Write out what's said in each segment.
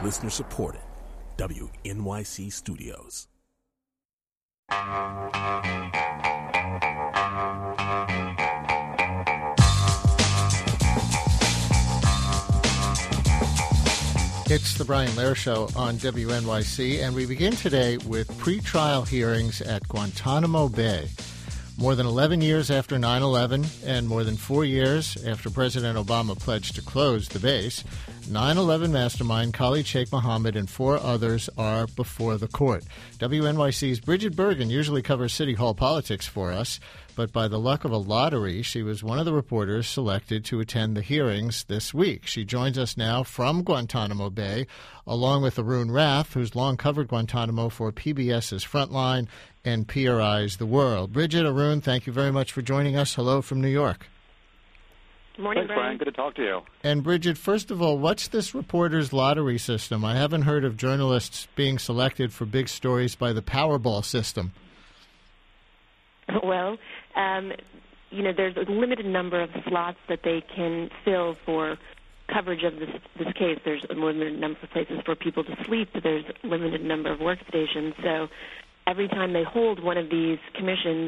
Listener supported. WNYC Studios. It's the Brian Lehrer Show on WNYC, and we begin today with pretrial hearings at Guantanamo Bay. More than 11 years after 9/11 and more than 4 years after President Obama pledged to close the base, 9/11 mastermind Khalid Sheikh Mohammed and 4 others are before the court. WNYC's Bridget Bergen usually covers City Hall politics for us, but by the luck of a lottery, she was one of the reporters selected to attend the hearings this week. She joins us now from Guantanamo Bay, along with Arun Rath, who's long covered Guantanamo for PBS's Frontline and PRI's The World. Bridget, Arun, thank you very much for joining us. Hello from New York. Good morning, Thanks, Brian. Good to talk to you. And Bridget, first of all, what's this reporter's lottery system? I haven't heard of journalists being selected for big stories by the Powerball system. Well, there's a limited number of slots that they can fill for coverage of this case. There's a limited number of places for people to sleep. There's a limited number of workstations. So every time they hold one of these commissions,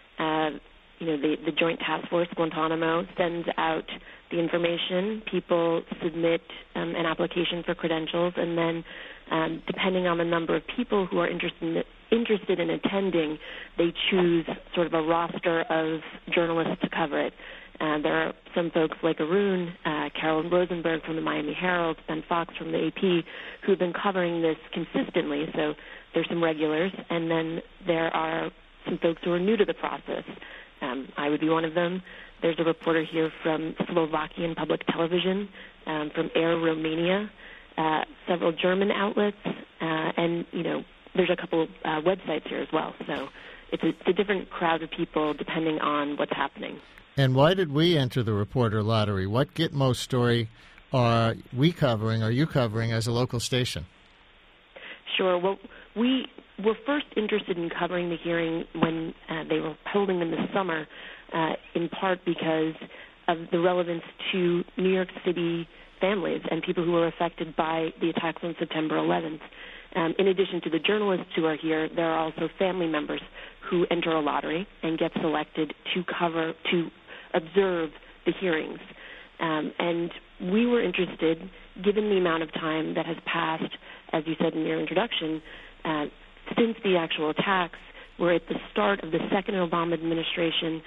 the Joint Task Force Guantanamo sends out the information. People submit an application for credentials, and then depending on the number of people who are interested in attending, they choose sort of a roster of journalists to cover it. There are some folks like Arun, Carol Rosenberg from the Miami Herald, Ben Fox from the AP, who have been covering this consistently. So there's some regulars, and then there are some folks who are new to the process. I would be one of them. There's a reporter here from Slovakian Public Television, from Air Romania, several German outlets, and, there's a couple websites here as well. So it's a different crowd of people depending on what's happening. And why did we enter the reporter lottery? What Gitmo story are you covering as a local station? Sure. Well, we were first interested in covering the hearing when they were holding them this summer, in part because of the relevance to New York City families and people who were affected by the attacks on September 11th. In addition to the journalists who are here, there are also family members who enter a lottery and get selected to observe the hearings. And we were interested, given the amount of time that has passed, as you said in your introduction, since the actual attacks. We're at the start of the second Obama administration.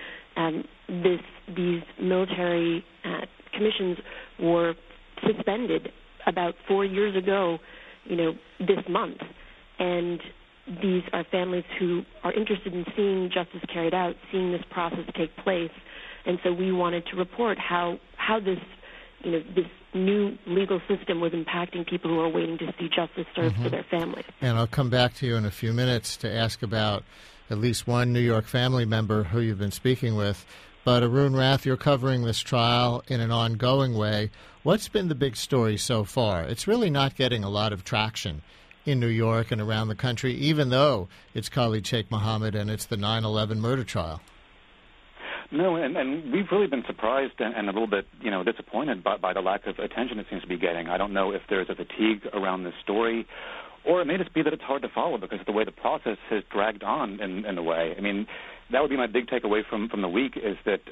These military commissions were suspended about 4 years ago, this month. And these are families who are interested in seeing justice carried out, seeing this process take place. And so we wanted to report how this new legal system was impacting people who are waiting to see justice served for their families. And I'll come back to you in a few minutes to ask about at least one New York family member who you've been speaking with. But Arun Rath, you're covering this trial in an ongoing way. What's been the big story so far? It's really not getting a lot of traction in New York and around the country, even though it's Khalid Sheikh Mohammed and it's the 9/11 murder trial. No, and we've really been surprised and a little bit, disappointed by the lack of attention it seems to be getting. I don't know if there's a fatigue around this story, or it may just be that it's hard to follow because of the way the process has dragged on in a way. I mean, that would be my big takeaway from the week is that,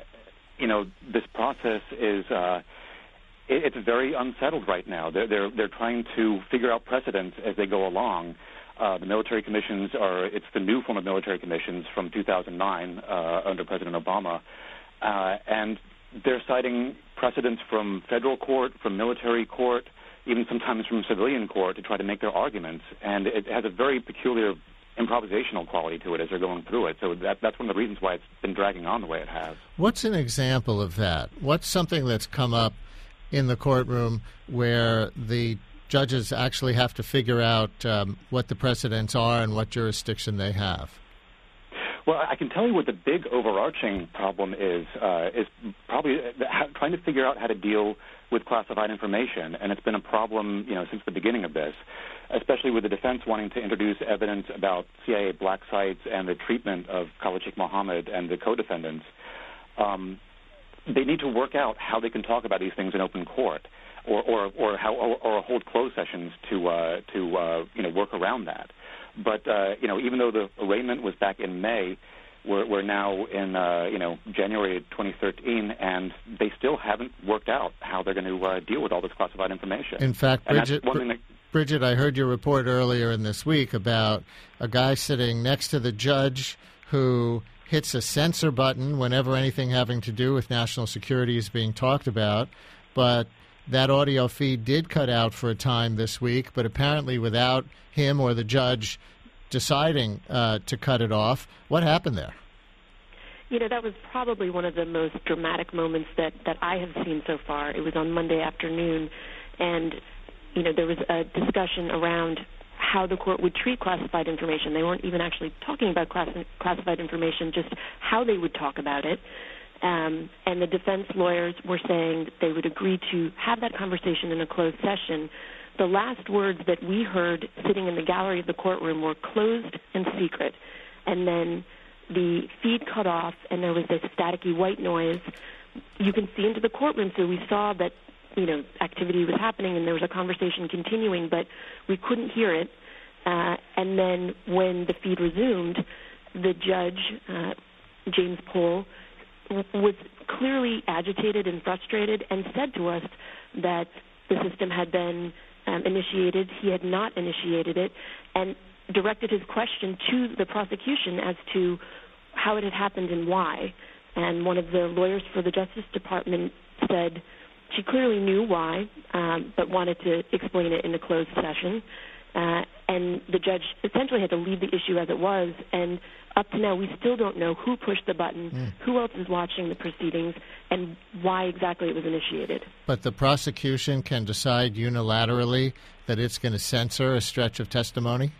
this process is it's very unsettled right now. They're trying to figure out precedents as they go along. The military commissions it's the new form of military commissions from 2009 under President Obama. And they're citing precedents from federal court, from military court, even sometimes from civilian court to try to make their arguments. And it has a very peculiar improvisational quality to it as they're going through it. So that's one of the reasons why it's been dragging on the way it has. What's an example of that? What's something that's come up in the courtroom where the judges actually have to figure out what the precedents are and what jurisdiction they have? Well, I can tell you what the big overarching problem is probably trying to figure out how to deal with classified information, and it's been a problem, since the beginning of this, especially with the defense wanting to introduce evidence about CIA black sites and the treatment of Khalid Sheikh Mohammed and the co-defendants. they need to work out how they can talk about these things in open court, or hold closed sessions to work around that. But even though the arraignment was back in May, we're now in January 2013, and they still haven't worked out how they're going to deal with all this classified information. In fact, Bridget, I heard your report earlier in this week about a guy sitting next to the judge who hits a censor button whenever anything having to do with national security is being talked about, but that audio feed did cut out for a time this week, but apparently without him or the judge deciding to cut it off. What happened there? That was probably one of the most dramatic moments that I have seen so far. It was on Monday afternoon, and, there was a discussion around how the court would treat classified information. They weren't even actually talking about classified information, just how they would talk about it. And the defense lawyers were saying that they would agree to have that conversation in a closed session. The last words that we heard sitting in the gallery of the courtroom were closed and secret. And then the feed cut off, and there was this staticky white noise. You can see into the courtroom, so we saw that, activity was happening and there was a conversation continuing, but we couldn't hear it. And then when the feed resumed, the judge, James Pohl, was clearly agitated and frustrated and said to us that the system had been initiated. He had not initiated it, and directed his question to the prosecution as to how it had happened and why. And one of the lawyers for the Justice Department said she clearly knew why, but wanted to explain it in a closed session. And the judge essentially had to leave the issue as it was. And up to now, we still don't know who pushed the button, who else is watching the proceedings, and why exactly it was initiated. But the prosecution can decide unilaterally that it's going to censor a stretch of testimony?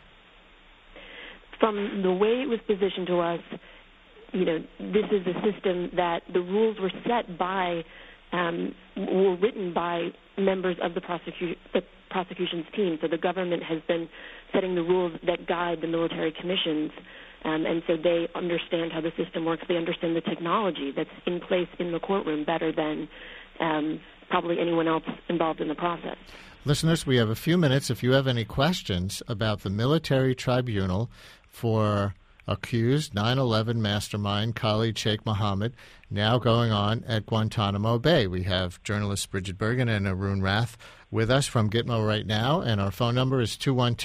From the way it was positioned to us, this is a system that the rules were set by, were written by members of the prosecution's team. So the government has been setting the rules that guide the military commissions, and so they understand how the system works. They understand the technology that's in place in the courtroom better than probably anyone else involved in the process. Listeners, we have a few minutes. If you have any questions about the military tribunal for accused 9/11 mastermind Khalid Sheikh Mohammed, now going on at Guantanamo Bay. We have journalists Bridget Bergen and Arun Rath with us from Gitmo right now, and our phone number is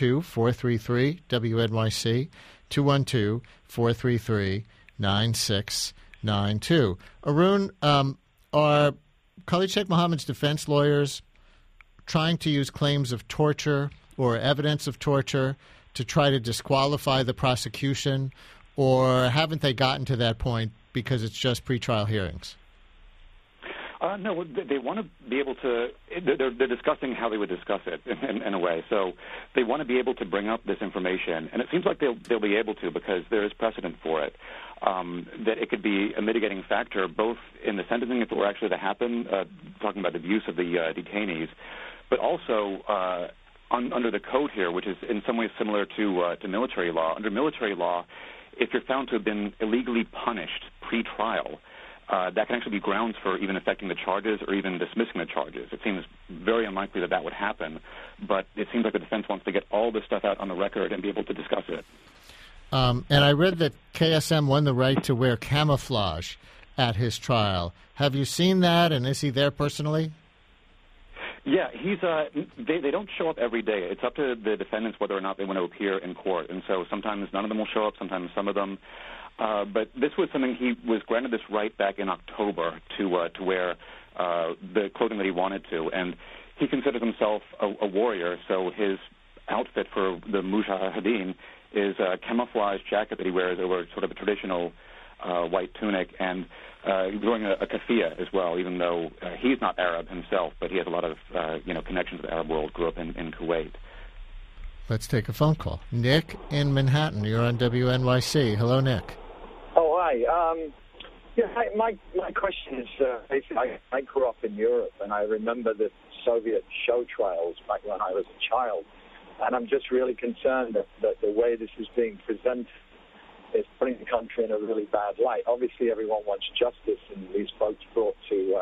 212-433-WNYC, 212-433-9692. Arun, are Khalid Sheikh Mohammed's defense lawyers trying to use claims of torture or evidence of torture to try to disqualify the prosecution, or haven't they gotten to that point because it's just pretrial hearings? No, they want to be able to. They're discussing how they would discuss it in a way. So they want to be able to bring up this information, and it seems like they'll be able to because there is precedent for it. That it could be a mitigating factor, both in the sentencing if it were actually to happen, talking about the abuse of the detainees, but also under the code here, which is in some ways similar to military law. Under military law, if you're found to have been illegally punished pre-trial, that can actually be grounds for even affecting the charges or even dismissing the charges. It seems very unlikely that would happen, but it seems like the defense wants to get all this stuff out on the record and be able to discuss it. And I read that KSM won the right to wear camouflage at his trial. Have you seen that, and is he there personally? Yeah, he's. They don't show up every day. It's up to the defendants whether or not they want to appear in court, and so sometimes none of them will show up, sometimes some of them. But this was something he was granted this right back in October to wear the clothing that he wanted to, and he considers himself a warrior. So his outfit for the Mujahideen is a camouflage jacket that he wears over sort of a traditional white tunic, and he's wearing a keffiyeh as well, even though he's not Arab himself, but he has a lot of connections to the Arab world, grew up in Kuwait. Let's take a phone call. Nick in Manhattan, you're on WNYC. Hello, Nick. Oh, hi. My question is, basically, I grew up in Europe, and I remember the Soviet show trials back when I was a child, and I'm just really concerned that the way this is being presented is putting the country in a really bad light. Obviously, everyone wants justice, and these folks brought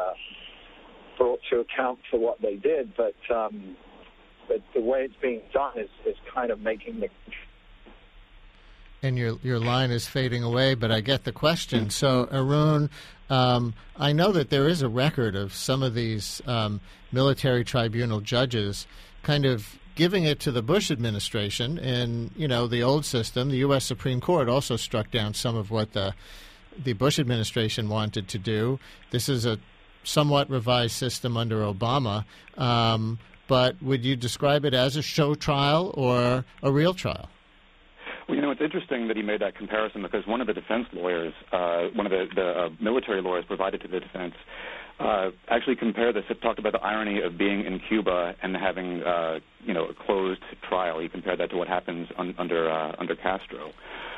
to account for what they did. But the way it's being done is kind of making the. And your line is fading away, but I get the question. So, Arun, I know that there is a record of some of these military tribunal judges kind of giving it to the Bush administration. And, the old system, the U.S. Supreme Court also struck down some of what the Bush administration wanted to do. This is a somewhat revised system under Obama. But would you describe it as a show trial or a real trial? Well, it's interesting that he made that comparison because one of the defense lawyers, one of the military lawyers provided to the defense, actually compared this. It talked about the irony of being in Cuba and having, a closed trial. He compared that to what happens under Castro.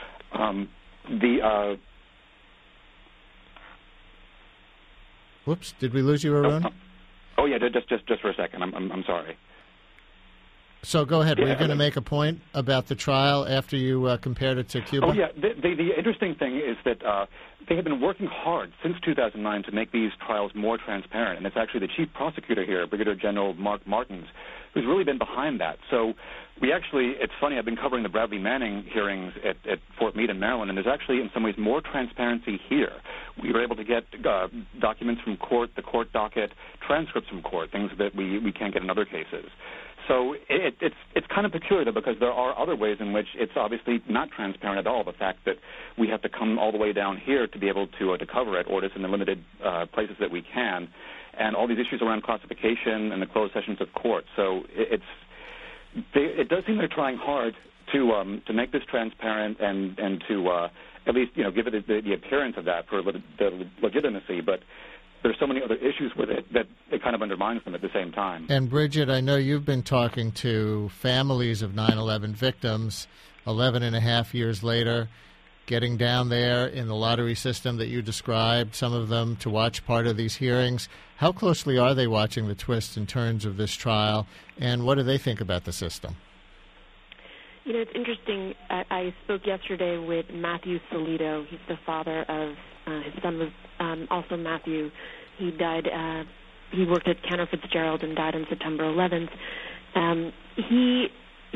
Whoops! Did we lose you, Arun? Oh yeah, just for a second. I'm sorry. So go ahead. Were you going to make a point about the trial after you compared it to Cuba? Oh, yeah. The interesting thing is that they have been working hard since 2009 to make these trials more transparent, and it's actually the chief prosecutor here, Brigadier General Mark Martins, who's really been behind that. So it's funny, I've been covering the Bradley Manning hearings at Fort Meade in Maryland, and there's actually in some ways more transparency here. We were able to get documents from court, the court docket, transcripts from court, things that we can't get in other cases. So it's kind of peculiar, though, because there are other ways in which it's obviously not transparent at all. The fact that we have to come all the way down here to be able to cover it, or just in the limited places that we can, and all these issues around classification and the closed sessions of court. So it does seem they're trying hard to make this transparent and to at least give it the appearance of that for the legitimacy, but there's so many other issues with it that it kind of undermines them at the same time. And Bridget, I know you've been talking to families of 9/11 victims 11 and a half years later, getting down there in the lottery system that you described, some of them to watch part of these hearings. How closely are they watching the twists and turns of this trial, and what do they think about the system? It's interesting. I spoke yesterday with Matthew Solito. He's the father of his son was also Matthew. He died. He worked at Cantor Fitzgerald and died on September 11th. He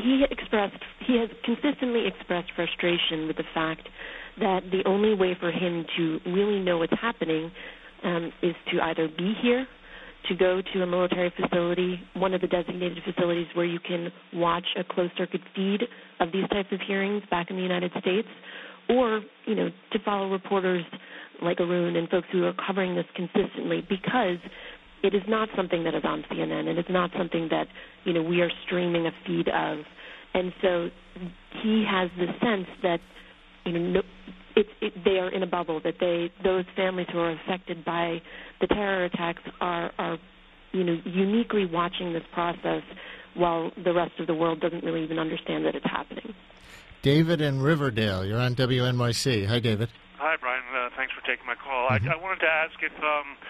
has consistently expressed frustration with the fact that the only way for him to really know what's happening is to either be here, to go to a military facility, one of the designated facilities where you can watch a closed-circuit feed of these types of hearings back in the United States, or, to follow reporters like Arun and folks who are covering this consistently, because it is not something that is on CNN, and it's not something that, we are streaming a feed of. And so he has the sense that, they are in a bubble, that those families who are affected by the terror attacks are uniquely watching this process while the rest of the world doesn't really even understand that it's happening. David in Riverdale, you're on WNYC. Hi, David. Hi, Brian. Thanks for taking my call. Mm-hmm. I wanted to ask if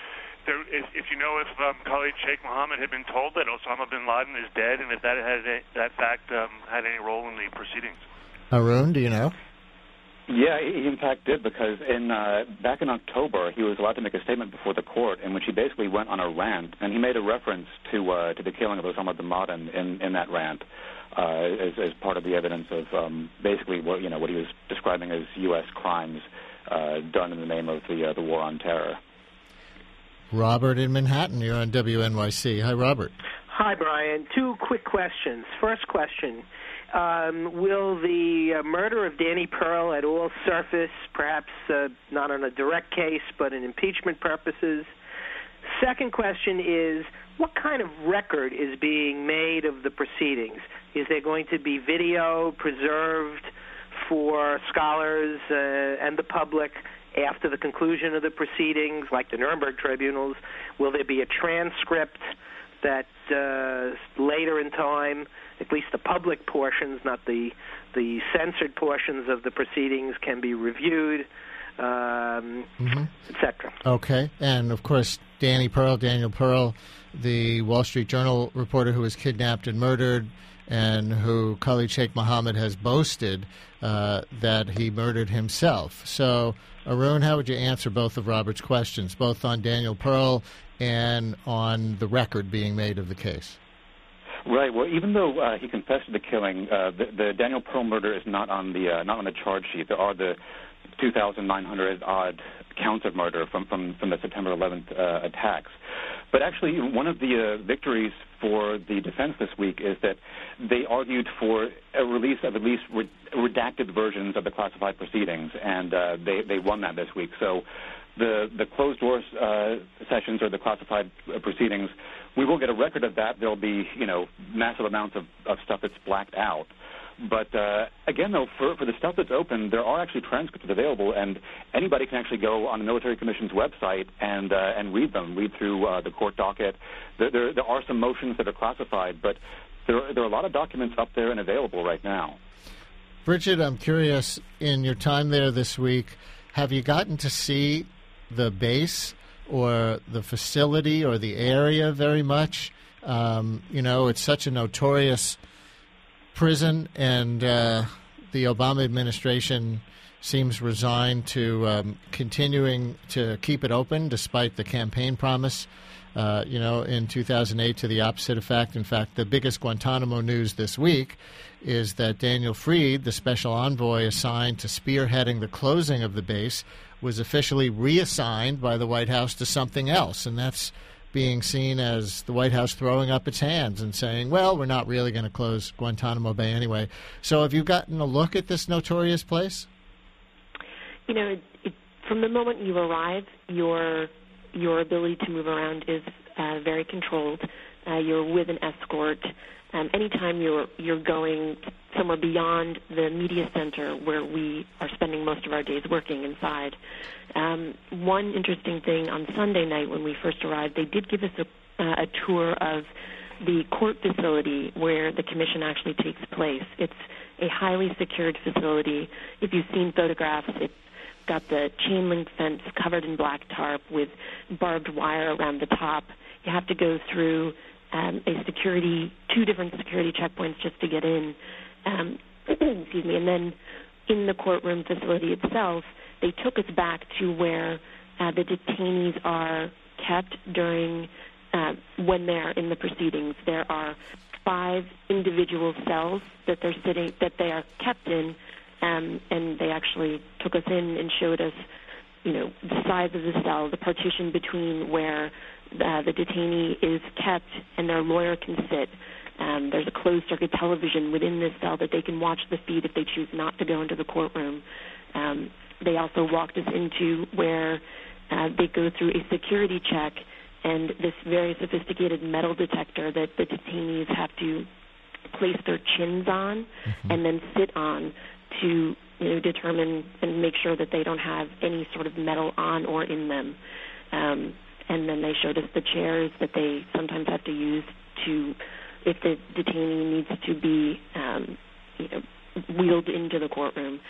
Khalid Sheikh Mohammed had been told that Osama bin Laden is dead, and if that fact had any role in the proceedings. Arun, do you know? Yeah, he in fact did, because back in October, he was allowed to make a statement before the court in which he basically went on a rant, and he made a reference to the killing of Osama bin Laden in that rant as part of the evidence of basically what he was describing as U.S. crimes done in the name of the war on terror. Robert in Manhattan, you're on WNYC. Hi, Robert. Hi, Brian. Two quick questions. First question. Will the murder of Danny Pearl at all surface, perhaps not on a direct case, but in impeachment purposes? Second question is, what kind of record is being made of the proceedings? Is there going to be video preserved for scholars and the public after the conclusion of the proceedings, like the Nuremberg tribunals? Will there be a transcript that later in time, at least the public portions, not the censored portions of the proceedings, can be reviewed? etc. Okay. And, of course, Daniel Pearl, the Wall Street Journal reporter who was kidnapped and murdered, and who Khalid Sheikh Mohammed has boasted that he murdered himself. So, Arun, how would you answer both of Robert's questions, both on Daniel Pearl and on the record being made of the case? Right. Well, even though he confessed to the killing, the Daniel Pearl murder is not on the charge sheet. There are the 2,900 odd counts of murder from the September 11th attacks. But actually, one of the victories for the defense this week is that they argued for a release of at least redacted versions of the classified proceedings, and they won that this week. So the closed-door sessions or the classified proceedings, we will get a record of that. There'll be, massive amounts of stuff that's blacked out. But again, though, for the stuff that's open, there are actually transcripts available, and anybody can actually go on the Military Commission's website and read them, read through the court docket. There are some motions that are classified, but there are a lot of documents up there and available right now. Bridget, I'm curious, in your time there this week, have you gotten to see the base or the facility or the area very much? It's such a notorious prison, and the Obama administration seems resigned to continuing to keep it open despite the campaign promise, in 2008 to the opposite effect. In fact, the biggest Guantanamo news this week is that Daniel Freed, the special envoy assigned to spearheading the closing of the base, was officially reassigned by the White House to something else, and that's being seen as the White House throwing up its hands and saying, well, we're not really going to close Guantanamo Bay anyway. So have you gotten a look at this notorious place? From the moment you arrive, your ability to move around is very controlled. You're with an escort. Anytime you're going somewhere beyond the media center where we are spending most of our days working inside. One interesting thing, on Sunday night when we first arrived, they did give us a tour of the court facility where the commission actually takes place. It's a highly secured facility. If you've seen photographs, it's got the chain link fence covered in black tarp with barbed wire around the top. You have to go through two different security checkpoints just to get in. Excuse me. And then in the courtroom facility itself, they took us back to where the detainees are kept during when they're in the proceedings. There are 5 individual cells that they are kept in, and they actually took us in and showed us, the size of the cell, the partition between where the detainee is kept and their lawyer can sit. There's a closed-circuit television within this cell that they can watch the feed if they choose not to go into the courtroom. They also walked us into where they go through a security check and this very sophisticated metal detector that the detainees have to place their chins on and then sit on to determine and make sure that they don't have any sort of metal on or in them. And then they showed us the chairs that they sometimes have to use if the detainee needs to be wheeled into the courtroom.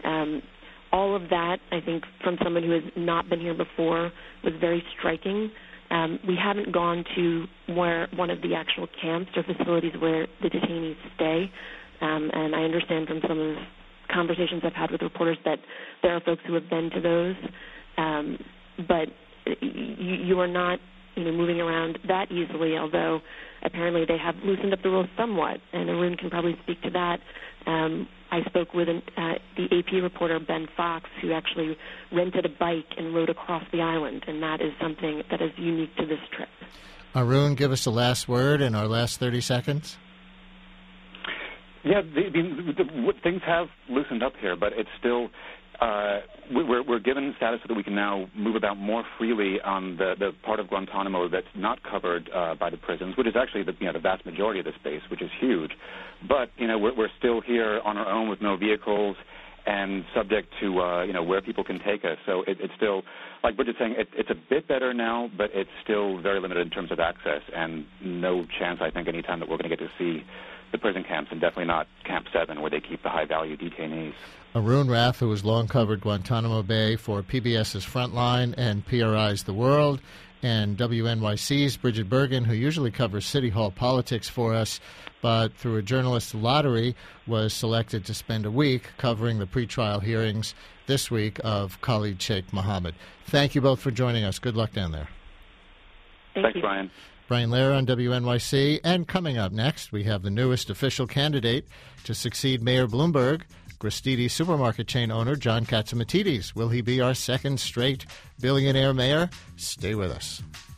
All of that, I think, from someone who has not been here before, was very striking. We haven't gone to one of the actual camps or facilities where the detainees stay, and I understand from some of the conversations I've had with reporters that there are folks who have been to those, but you are not moving around that easily, although apparently they have loosened up the rules somewhat, and Arun can probably speak to that. I spoke with the AP reporter, Ben Fox, who actually rented a bike and rode across the island, and that is something that is unique to this trip. Arun, give us a last word in our last 30 seconds. Yeah, things have loosened up here, but it's still we're given status so that we can now move about more freely on the part of Guantanamo that's not covered by the prisons, which is actually the vast majority of the space, which is huge. But we're still here on our own with no vehicles and subject to where people can take us. So it's still, like Bridget's saying, it's a bit better now, but it's still very limited in terms of access, and no chance, I think, any time that we're going to get to see the prison camps, and definitely not Camp 7, where they keep the high-value detainees. Arun Rath, who has long covered Guantanamo Bay for PBS's Frontline and PRI's The World, and WNYC's Bridget Bergen, who usually covers City Hall politics for us, but through a journalist lottery was selected to spend a week covering the pretrial hearings this week of Khalid Sheikh Mohammed. Thank you both for joining us. Good luck down there. Thanks, Brian. Brian Lehrer on WNYC. And coming up next, we have the newest official candidate to succeed Mayor Bloomberg, Gristiti supermarket chain owner John Catsimatidis. Will he be our second straight billionaire mayor? Stay with us.